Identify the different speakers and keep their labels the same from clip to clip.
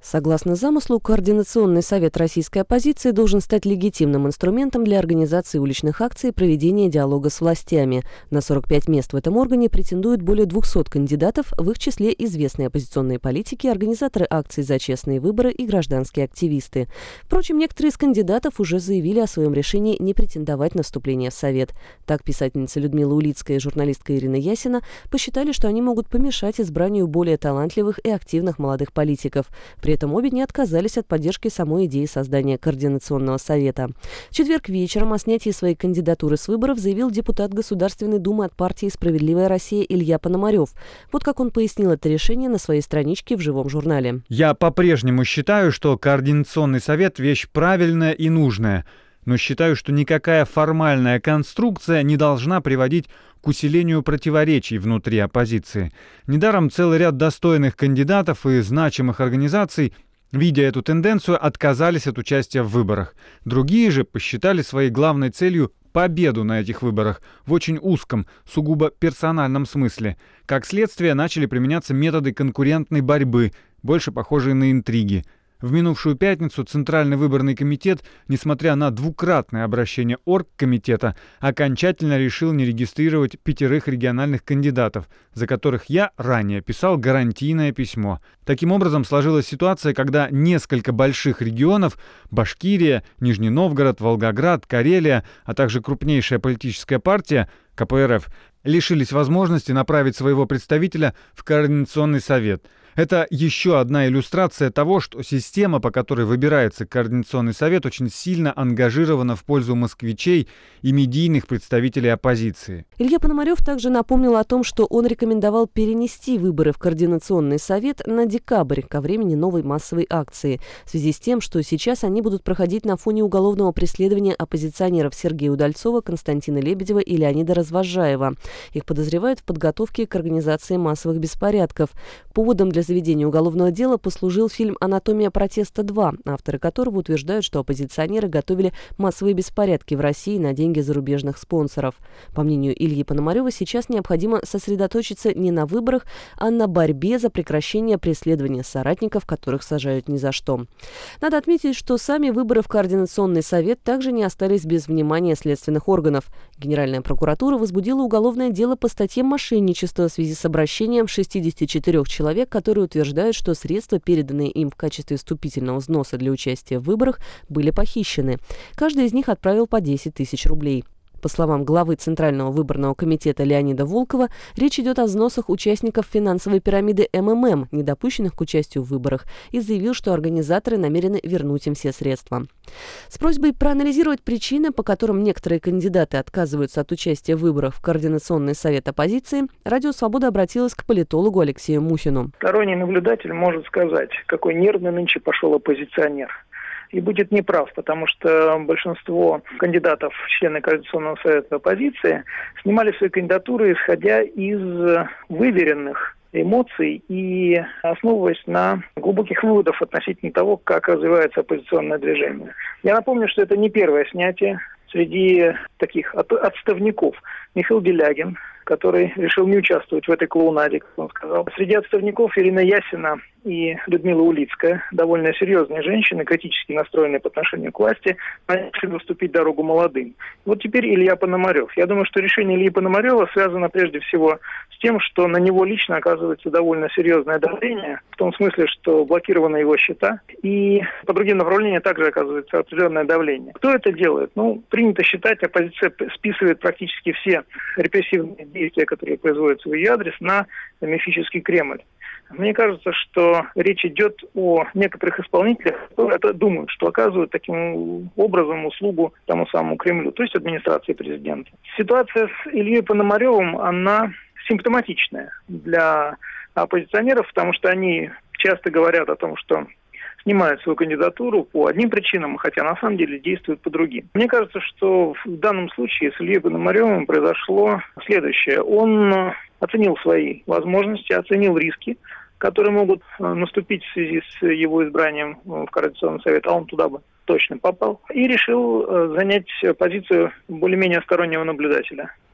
Speaker 1: Согласно замыслу, Координационный совет российской оппозиции должен стать легитимным инструментом для организации уличных акций и проведения диалога с властями. На 45 мест в этом органе претендуют более 200 кандидатов, в их числе известные оппозиционные политики, организаторы акций за честные выборы и гражданские активисты. Впрочем, некоторые из кандидатов уже заявили о своем решении не претендовать на вступление в Совет. Так, писательница Людмила Улицкая и журналистка Ирина Ясина посчитали, что они могут помешать избранию более талантливых и активных молодых политиков. При этом обе не отказались от поддержки самой идеи создания Координационного совета. В четверг вечером о снятии своей кандидатуры с выборов заявил депутат Государственной Думы от партии «Справедливая Россия» Илья Пономарев. Вот как он пояснил это решение на своей страничке в «Живом журнале».
Speaker 2: «Я по-прежнему считаю, что Координационный совет – вещь правильная и нужная. Но считаю, что никакая формальная конструкция не должна приводить к усилению противоречий внутри оппозиции. Недаром целый ряд достойных кандидатов и значимых организаций, видя эту тенденцию, отказались от участия в выборах. Другие же посчитали своей главной целью победу на этих выборах в очень узком, сугубо персональном смысле. Как следствие, начали применяться методы конкурентной борьбы, больше похожие на интриги. В минувшую пятницу Центральный выборный комитет, несмотря на двукратное обращение оргкомитета, окончательно решил не регистрировать 5 региональных кандидатов, за которых я ранее писал гарантийное письмо. Таким образом, сложилась ситуация, когда несколько больших регионов – Башкирия, Нижний Новгород, Волгоград, Карелия, а также крупнейшая политическая партия – КПРФ – лишились возможности направить своего представителя в Координационный совет. Это еще одна иллюстрация того, что система, по которой выбирается Координационный совет, очень сильно ангажирована в пользу москвичей и медийных представителей оппозиции.
Speaker 1: Илья Пономарев также напомнил о том, что он рекомендовал перенести выборы в Координационный совет на декабрь, ко времени новой массовой акции, в связи с тем, что сейчас они будут проходить на фоне уголовного преследования оппозиционеров Сергея Удальцова, Константина Лебедева и Леонида Развозжаева. Их подозревают в подготовке к организации массовых беспорядков. Поводом для заведения уголовного дела послужил фильм «Анатомия протеста 2», авторы которого утверждают, что оппозиционеры готовили массовые беспорядки в России на деньги зарубежных спонсоров. По мнению Ильи Пономарева, сейчас необходимо сосредоточиться не на выборах, а на борьбе за прекращение преследования соратников, которых сажают ни за что. Надо отметить, что сами выборы в Координационный совет также не остались без внимания следственных органов. Генеральная прокуратура возбудила уголовное дело по статье «Мошенничество» в связи с обращением 64 человек, которые утверждают, что средства, переданные им в качестве вступительного взноса для участия в выборах, были похищены. Каждый из них отправил по 10 тысяч рублей. По словам главы Центрального выборного комитета Леонида Волкова, речь идет о взносах участников финансовой пирамиды МММ, не допущенных к участию в выборах, и заявил, что организаторы намерены вернуть им все средства. С просьбой проанализировать причины, по которым некоторые кандидаты отказываются от участия в выборах в Координационный совет оппозиции, Радио Свобода обратилась к политологу Алексею Мухину.
Speaker 3: Сторонний наблюдатель может сказать, какой нервный нынче пошел оппозиционер. И будет неправ, потому что большинство кандидатов в члены Координационного совета оппозиции снимали свои кандидатуры, исходя из выверенных эмоций и основываясь на глубоких выводах относительно того, как развивается оппозиционное движение. Я напомню, что это не первое снятие. Среди таких отставников Михаил Делягин, который решил не участвовать в этой клоунаде, как он сказал. Среди отставников Ирина Ясина и Людмила Улицкая, довольно серьезные женщины, критически настроенные по отношению к власти, решили уступить дорогу молодым. Вот теперь Илья Пономарев. Я думаю, что решение Ильи Пономарева связано прежде всего с тем, что на него лично оказывается довольно серьезное давление, в том смысле, что блокированы его счета, и по другим направлениям также оказывается определенное давление. Кто это делает? Принято считать, оппозиция списывает практически все репрессивные действия, которые производятся в ее адрес, на мифический Кремль. Мне кажется, что речь идет о некоторых исполнителях, которые думают, что оказывают таким образом услугу тому самому Кремлю, то есть администрации президента. Ситуация с Ильей Пономаревым, она симптоматичная для оппозиционеров, потому что они часто говорят о том, что снимают свою кандидатуру по одним причинам, хотя на самом деле действуют по другим. Мне кажется, что в данном случае с Ильей Пономаревым произошло следующее. Он оценил свои возможности, оценил риски, которые могут наступить в связи с его избранием в Координационный совет, а он туда бы точно попал, и решил занять позицию более-менее стороннего наблюдателя.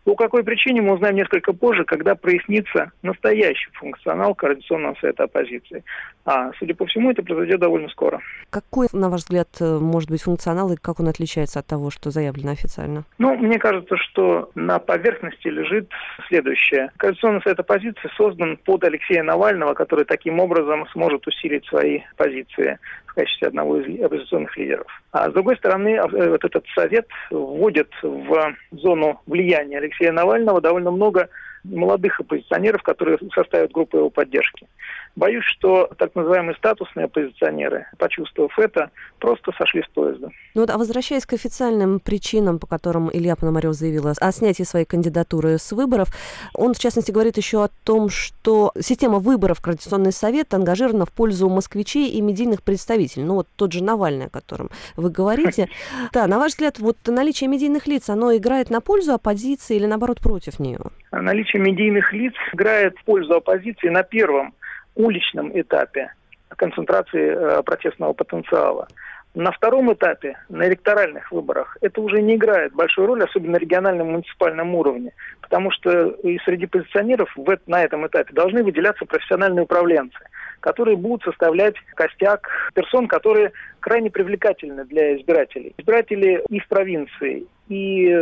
Speaker 3: По какой причине мы узнаем несколько позже, когда прояснится настоящий функционал Координационного совета оппозиции. А, судя по всему, это произойдет довольно скоро.
Speaker 1: Какой, на ваш взгляд, может быть функционал и как он отличается от того, что заявлено официально?
Speaker 3: Мне кажется, что на поверхности лежит следующее. Координационный совет оппозиции создан под Алексея Навального, который таким образом сможет усилить свои позиции в качестве одного из оппозиционных лидеров. А с другой стороны, вот этот совет вводит в зону влияния Алексея Навального довольно много молодых оппозиционеров, которые составят группу его поддержки. Боюсь, что так называемые статусные оппозиционеры, почувствовав это, просто сошли с поезда.
Speaker 1: А возвращаясь к официальным причинам, по которым Илья Пономарев заявил о снятии своей кандидатуры с выборов, он, в частности, говорит еще о том, что система выборов в Координационный совет ангажирована в пользу москвичей и медийных представителей. Тот же Навальный, о котором вы говорите. Да, на ваш взгляд, наличие медийных лиц, оно играет на пользу оппозиции или, наоборот, против нее?
Speaker 3: Наличие медийных лиц играет в пользу оппозиции на первом уличном этапе концентрации протестного потенциала. На втором этапе, на электоральных выборах, это уже не играет большой роли, особенно на региональном и муниципальном уровне, потому что и среди позиционеров на этом этапе должны выделяться профессиональные управленцы, которые будут составлять костяк персон, которые крайне привлекательны для избирателей. Избиратели из провинции и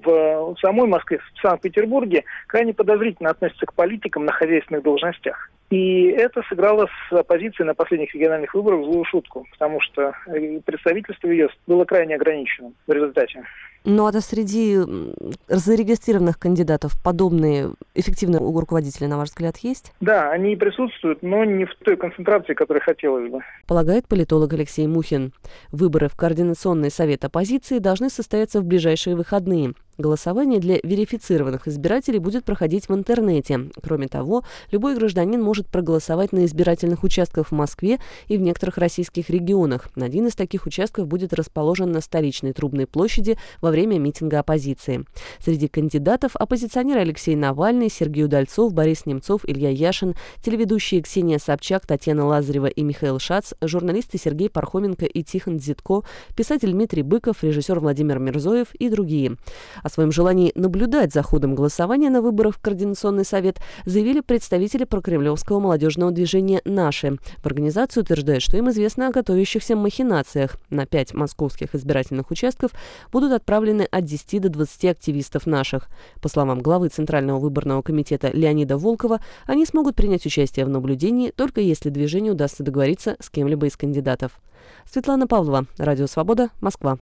Speaker 3: в самой Москве, в Санкт-Петербурге крайне подозрительно относятся к политикам на хозяйственных должностях. И это сыграло с оппозицией на последних региональных выборах злую шутку, потому что представительство ее было крайне ограниченным в результате.
Speaker 1: А среди зарегистрированных кандидатов подобные эффективные руководители, на ваш взгляд, есть?
Speaker 3: Да, они присутствуют, но не в той концентрации, которой хотелось бы.
Speaker 1: Полагает политолог Алексей Мухин. Выборы в Координационный совет оппозиции должны состояться в ближайшие выходные. Голосование для верифицированных избирателей будет проходить в интернете. Кроме того, любой гражданин может проголосовать на избирательных участках в Москве и в некоторых российских регионах. Один из таких участков будет расположен на столичной Трубной площади во время митинга оппозиции. Среди кандидатов оппозиционеры Алексей Навальный, Сергей Удальцов, Борис Немцов, Илья Яшин, телеведущие Ксения Собчак, Татьяна Лазарева и Михаил Шац, журналисты Сергей Пархоменко и Тихон Дзитко, писатель Дмитрий Быков, режиссер Владимир Мирзоев и другие. О своем желании наблюдать за ходом голосования на выборах в Координационный совет заявили представители прокремлевского молодежного движения «Наши». В организации утверждают, что им известно о готовящихся махинациях. На 5 московских избирательных участков будут отправлены от 10 до 20 активистов «Наших». По словам главы Центрального выборного комитета Леонида Волкова, они смогут принять участие в наблюдении, только если движению удастся договориться с кем-либо из кандидатов. Светлана Павлова, Радио Свобода, Москва.